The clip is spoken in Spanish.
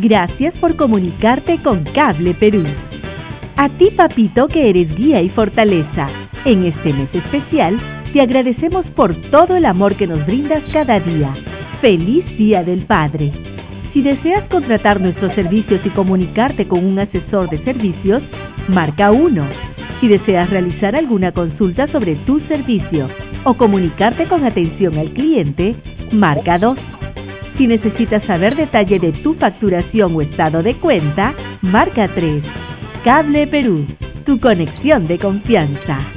Gracias por comunicarte con Cable Perú. A ti, papito, que eres guía y fortaleza. En este mes especial, te agradecemos por todo el amor que nos brindas cada día. ¡Feliz Día del Padre! Si deseas contratar nuestros servicios y comunicarte con un asesor de servicios, marca 1. Si deseas realizar alguna consulta sobre tu servicio o comunicarte con atención al cliente, marca 2. Si necesitas saber detalle de tu facturación o estado de cuenta, marca 3. Cable Perú, tu conexión de confianza.